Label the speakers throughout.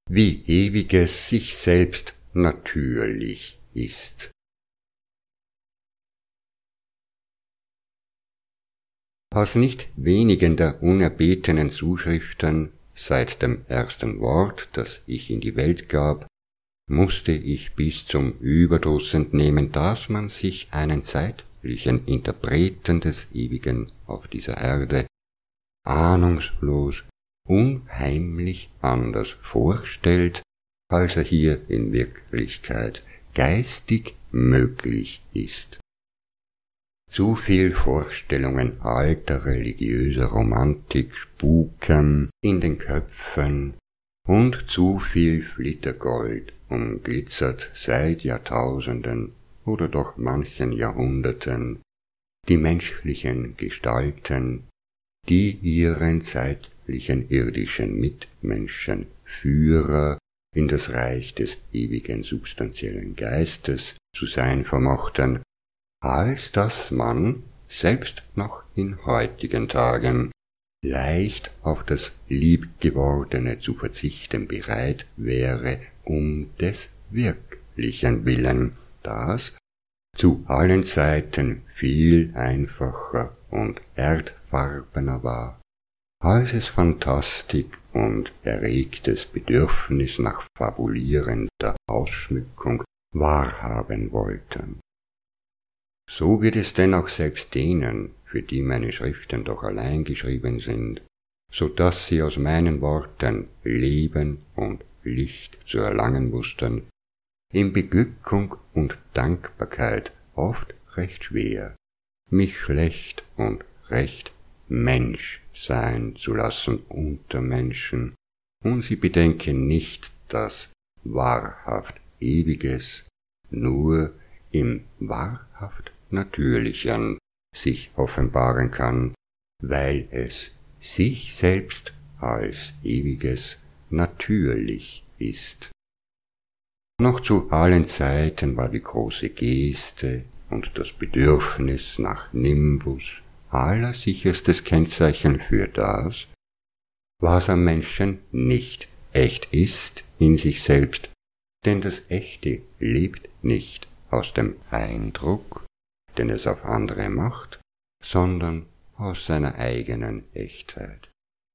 Speaker 1: wie Ewiges sich selbst natürlich ist. Aus nicht wenigen der unerbetenen Zuschriften seit dem ersten Wort, das ich in die Welt gab, musste ich bis zum Überdruss entnehmen, dass man sich einen zeitlichen Interpreten des Ewigen auf dieser Erde ahnungslos, unheimlich anders vorstellt, als er hier in Wirklichkeit geistig möglich ist. Zu viel Vorstellungen alter religiöser Romantik spuken in den Köpfen und zu viel Flittergold umglitzert seit Jahrtausenden oder doch manchen Jahrhunderten die menschlichen Gestalten, die ihren zeitlichen irdischen Mitmenschen Führer in das Reich des ewigen substanziellen Geistes zu sein vermochten, als dass man, selbst noch in heutigen Tagen, leicht auf das Liebgewordene zu verzichten bereit wäre, um des Wirklichen willen, das zu allen Zeiten viel einfacher und erdfarbener war, als es Phantastik und erregtes Bedürfnis nach fabulierender Ausschmückung wahrhaben wollten. So wird es denn auch selbst denen, für die meine Schriften doch allein geschrieben sind, so dass sie aus meinen Worten Leben und Licht zu erlangen wussten, in Beglückung und Dankbarkeit oft recht schwer, mich schlecht und recht Mensch sein zu lassen unter Menschen, und sie bedenken nicht, dass wahrhaft Ewiges nur im wahrhaft Natürlichen sich offenbaren kann, weil es sich selbst als Ewiges natürlich ist. Noch zu allen Zeiten war die große Geste und das Bedürfnis nach Nimbus allersicherstes Kennzeichen für das, was am Menschen nicht echt ist in sich selbst, denn das Echte lebt nicht aus dem Eindruck, den es auf andere macht, sondern aus seiner eigenen Echtheit.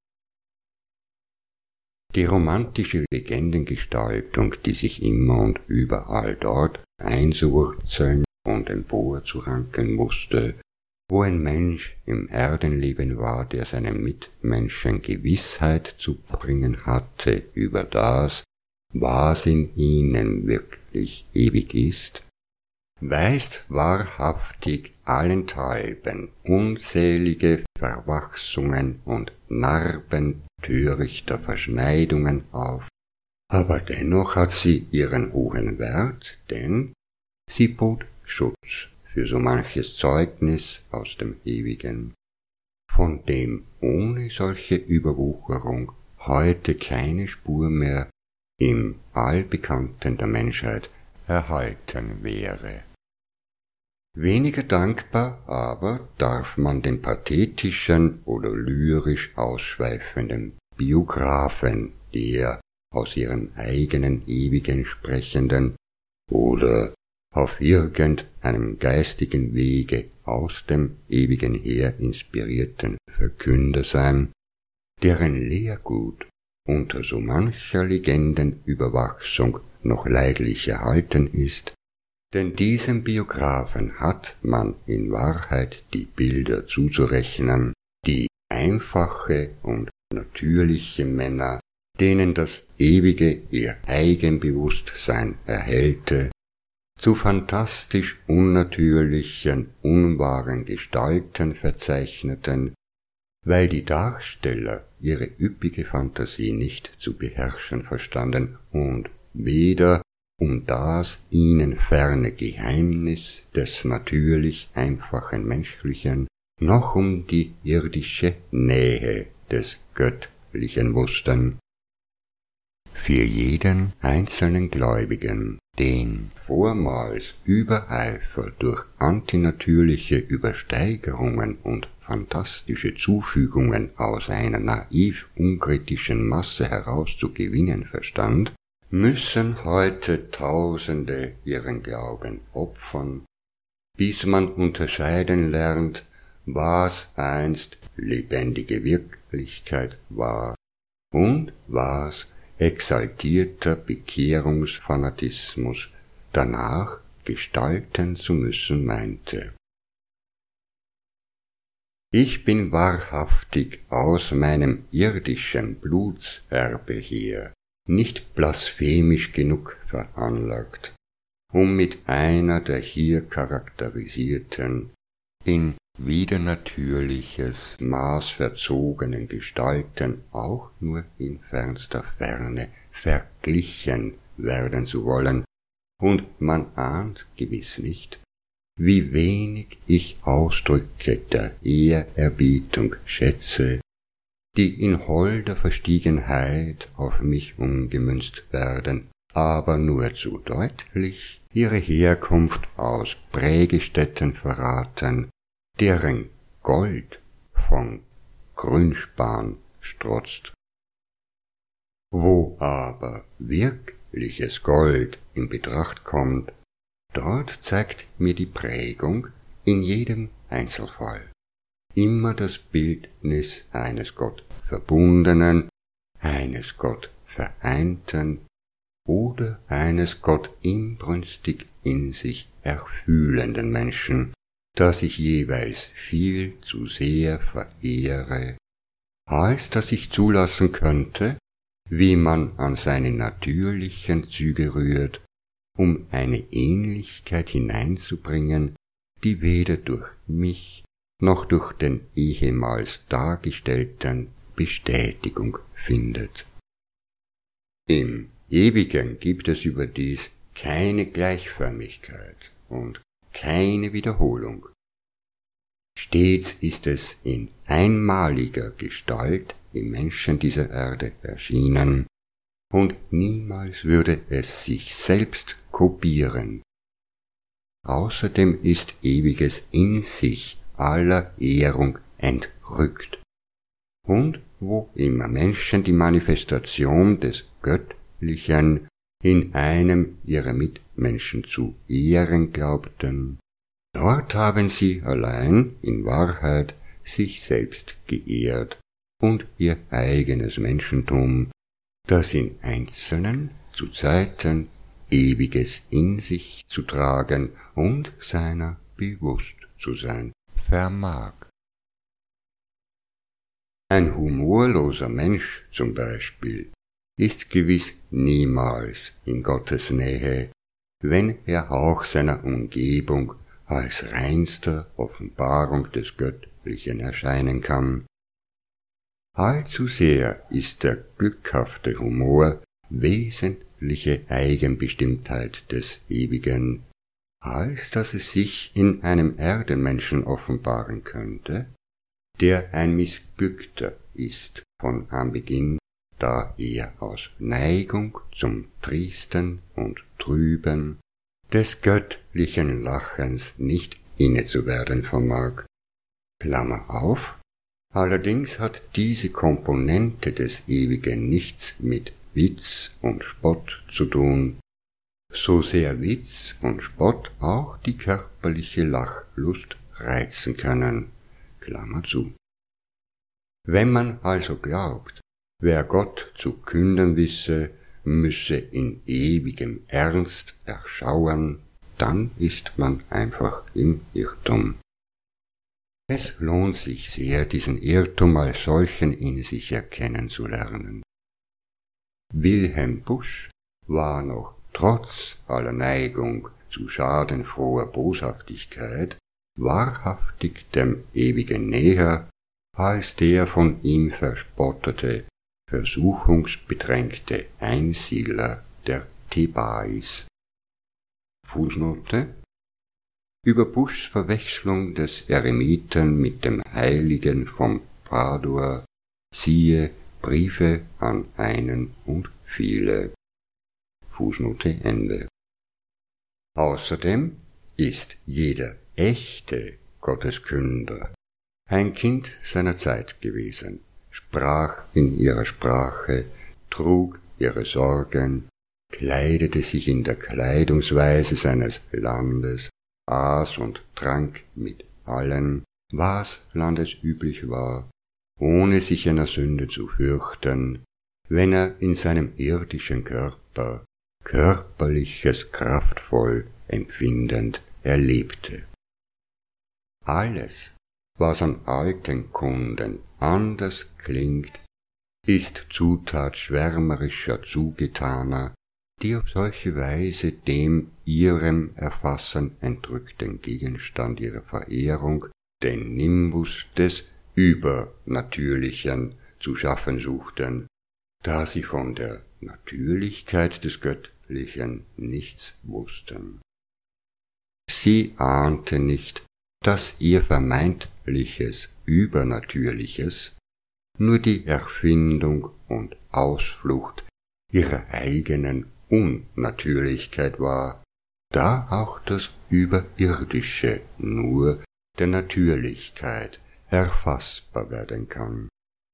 Speaker 1: Die romantische Legendengestaltung, die sich immer und überall dort einzuwurzeln und emporzuranken musste, wo ein Mensch im Erdenleben war, der seinen Mitmenschen Gewissheit zu bringen hatte über das, was in ihnen wirklich ewig ist, weist wahrhaftig allenthalben unzählige Verwachsungen und Narben törichter Verschneidungen auf, aber dennoch hat sie ihren hohen Wert, denn sie bot Schutz für so manches Zeugnis aus dem Ewigen, von dem ohne solche Überwucherung heute keine Spur mehr im Allbekannten der Menschheit erhalten wäre. Weniger dankbar aber darf man den pathetischen oder lyrisch ausschweifenden Biographen der aus ihrem eigenen Ewigen sprechenden oder auf irgendeinem geistigen Wege aus dem Ewigen her inspirierten Verkünder sein, deren Lehrgut unter so mancher Legendenüberwachsung noch leidlich erhalten ist, denn diesem Biographen hat man in Wahrheit die Bilder zuzurechnen, die einfache und natürliche Männer, denen das Ewige ihr Eigenbewusstsein erhellte, zu phantastisch unnatürlichen, unwahren Gestalten verzeichneten, weil die Darsteller ihre üppige Phantasie nicht zu beherrschen verstanden und weder um das ihnen ferne Geheimnis des natürlich einfachen Menschlichen, noch um die irdische Nähe des Göttlichen wussten. für jeden einzelnen Gläubigen, den vormals Übereifer durch antinatürliche Übersteigerungen und fantastische Zufügungen aus einer naiv unkritischen Masse herauszugewinnen verstand, müssen heute Tausende ihren Glauben opfern, bis man unterscheiden lernt, was einst lebendige Wirklichkeit war und was exaltierter Bekehrungsfanatismus danach gestalten zu müssen meinte. Ich bin wahrhaftig aus meinem irdischen Blutserbe her nicht blasphemisch genug veranlagt, um mit einer der hier charakterisierten, in widernatürliches Maß verzogenen Gestalten auch nur in fernster Ferne verglichen werden zu wollen, und man ahnt gewiss nicht, wie wenig ich Ausdrücke der Ehrerbietung schätze, die in holder Verstiegenheit auf mich umgemünzt werden, aber nur zu deutlich ihre Herkunft aus Prägestätten verraten, deren Gold von Grünspan strotzt. Wo aber wirkliches Gold in Betracht kommt, dort zeigt mir die Prägung in jedem Einzelfall immer das Bildnis eines Gott verbundenen, eines Gott vereinten oder eines Gott inbrünstig in sich erfühlenden Menschen, das ich jeweils viel zu sehr verehre, als dass ich zulassen könnte, wie man an seine natürlichen Züge rührt, um eine Ähnlichkeit hineinzubringen, die weder durch mich noch durch den ehemals Dargestellten Bestätigung findet. Im Ewigen gibt es überdies keine Gleichförmigkeit und keine Wiederholung. Stets ist es in einmaliger Gestalt im Menschen dieser Erde erschienen, und niemals würde es sich selbst kopieren. Außerdem ist Ewiges in sich aller Ehrung entrückt. Und wo immer Menschen die Manifestation des Göttlichen in einem ihrer Mitmenschen zu ehren glaubten, dort haben sie allein in Wahrheit sich selbst geehrt und ihr eigenes Menschentum, das in Einzelnen zu Zeiten Ewiges in sich zu tragen und seiner bewusst zu sein vermag. Ein humorloser Mensch zum Beispiel ist gewiss niemals in Gottes Nähe, wenn er auch seiner Umgebung als reinster Offenbarung des Göttlichen erscheinen kann. Allzu sehr ist der glückhafte Humor wesentliche Eigenbestimmtheit des Ewigen, als dass es sich in einem Erdenmenschen offenbaren könnte, der ein Missglückter ist von Anbeginn, da er aus Neigung zum Triesten und Trüben des göttlichen Lachens nicht innezuwerden vermag. Klammer auf. Allerdings hat diese Komponente des Ewigen nichts mit Witz und Spott zu tun, so sehr Witz und Spott auch die körperliche Lachlust reizen können. Klammer zu. Wenn man also glaubt, wer Gott zu künden wisse, müsse in ewigem Ernst erschauern, dann ist man einfach im Irrtum. Es lohnt sich sehr, diesen Irrtum als solchen in sich erkennen zu lernen. Wilhelm Busch war noch trotz aller Neigung zu schadenfroher Boshaftigkeit wahrhaftig dem Ewigen näher als der von ihm verspottete, versuchungsbedrängte Einsiedler der Thebais. Fußnote: Über Buschs Verwechslung des Eremiten mit dem Heiligen von Padua siehe Briefe an einen und viele. Fußnote Ende. Außerdem ist jeder echte Gotteskünder ein Kind seiner Zeit gewesen, sprach in ihrer Sprache, trug ihre Sorgen, kleidete sich in der Kleidungsweise seines Landes, aß und trank mit allen, was landesüblich war, ohne sich einer Sünde zu fürchten, wenn er in seinem irdischen Körper Körperliches kraftvoll empfindend erlebte. Alles, was an alten Kunden anders klingt, ist Zutat schwärmerischer Zugetaner, die auf solche Weise dem ihrem Erfassen entrückten Gegenstand ihrer Verehrung, den Nimbus des Übernatürlichen, zu schaffen suchten, da sie von der Natürlichkeit des Göttlichen nichts wussten. Sie ahnte nicht, dass ihr vermeintliches Übernatürliches nur die Erfindung und Ausflucht ihrer eigenen Unnatürlichkeit war, da auch das Überirdische nur der Natürlichkeit erfassbar werden kann.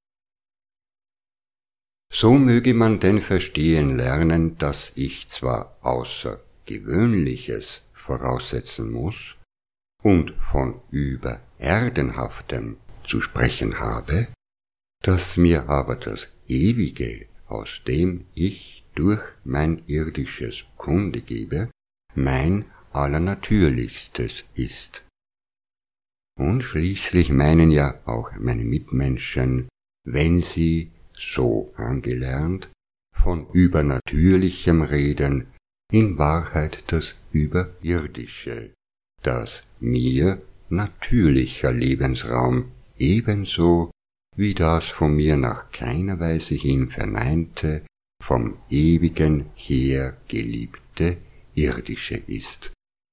Speaker 1: So möge man denn verstehen lernen, dass ich zwar Außergewöhnliches voraussetzen muß und von Übererdenhaftem zu sprechen habe, dass mir aber das Ewige, aus dem ich durch mein irdisches Kunde gebe, mein Allernatürlichstes ist. Und schließlich meinen ja auch meine Mitmenschen, wenn sie, so angelernt, von Übernatürlichem reden, in Wahrheit das Überirdische, das mir natürlicher Lebensraum ebenso wie das von mir nach keiner Weise hin verneinte, vom Ewigen her geliebte Irdische ist.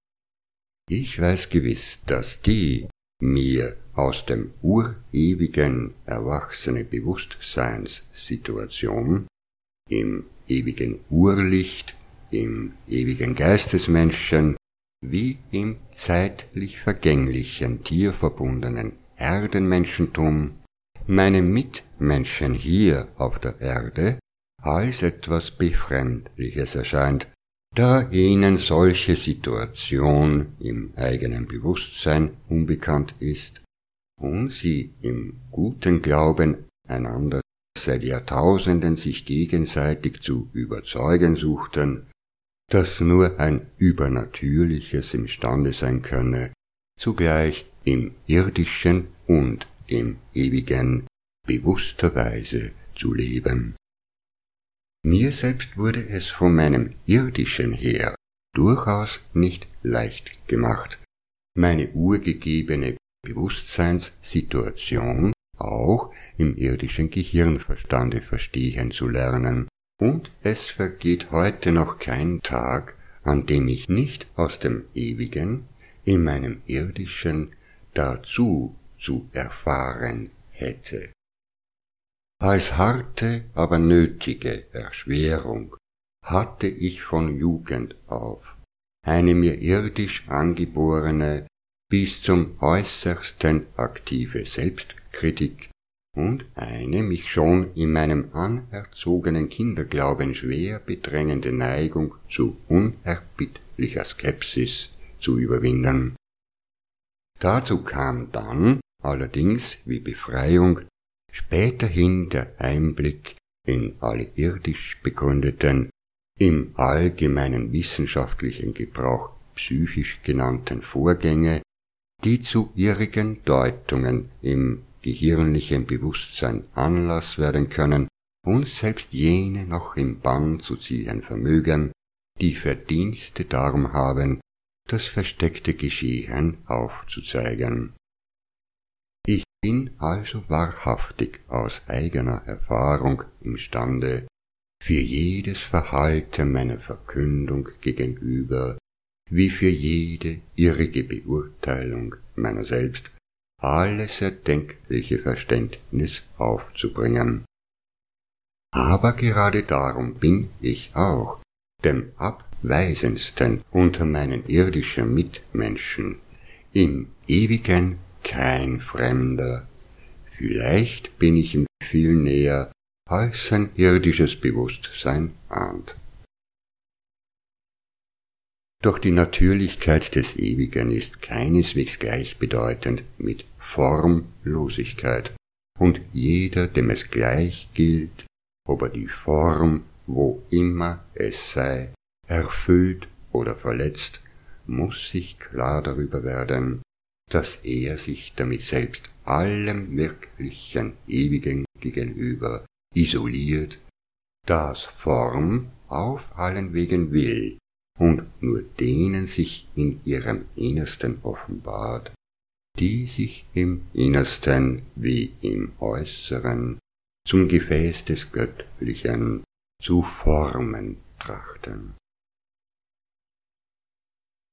Speaker 1: Ich weiß gewiss, dass die mir aus dem urewigen erwachsene Bewusstseinssituation im ewigen Urlicht, im ewigen Geistesmenschen, wie im zeitlich vergänglichen tierverbundenen Erdenmenschentum meine Mitmenschen hier auf der Erde als etwas Befremdliches erscheint, da ihnen solche Situation im eigenen Bewusstsein unbekannt ist und sie im guten Glauben, einander seit Jahrtausenden sich gegenseitig zu überzeugen suchten, dass nur ein Übernatürliches imstande sein könne, zugleich im Irdischen und im Ewigen bewussterweise zu leben. Mir selbst wurde es von meinem Irdischen her durchaus nicht leicht gemacht, meine urgegebene Bewusstseinssituation auch im irdischen Gehirnverstande verstehen zu lernen, und es vergeht heute noch kein Tag, an dem ich nicht aus dem Ewigen in meinem Irdischen dazu zu erfahren hätte. Als harte, aber nötige Erschwerung hatte ich von Jugend auf eine mir irdisch angeborene, bis zum äußersten aktive Selbstkritik und eine mich schon in meinem anerzogenen Kinderglauben schwer bedrängende Neigung zu unerbittlicher Skepsis zu überwinden. Dazu kam dann allerdings wie Befreiung späterhin der Einblick in alle irdisch begründeten, im allgemeinen wissenschaftlichen Gebrauch psychisch genannten Vorgänge, die zu irrigen Deutungen im gehirnlichen Bewusstsein Anlass werden können und selbst jene noch im Bann zu ziehen vermögen, die Verdienste darum haben, das versteckte Geschehen aufzuzeigen. Ich bin also wahrhaftig aus eigener Erfahrung imstande, für jedes Verhalten meiner Verkündung gegenüber, wie für jede irrige Beurteilung meiner selbst, alles erdenkliche Verständnis aufzubringen. Aber gerade darum bin ich auch dem abweisendsten unter meinen irdischen Mitmenschen im Ewigen kein Fremder. Vielleicht bin ich ihm viel näher, als sein irdisches Bewusstsein ahnt. Doch die Natürlichkeit des Ewigen ist keineswegs gleichbedeutend mit Formlosigkeit, und jeder, dem es gleich gilt, ob er die Form, wo immer es sei, erfüllt oder verletzt, muss sich klar darüber werden, dass er sich damit selbst allem wirklichen Ewigen gegenüber isoliert, das Form auf allen Wegen will und nur denen sich in ihrem Innersten offenbart, die sich im Innersten wie im Äußeren zum Gefäß des Göttlichen zu formen trachten.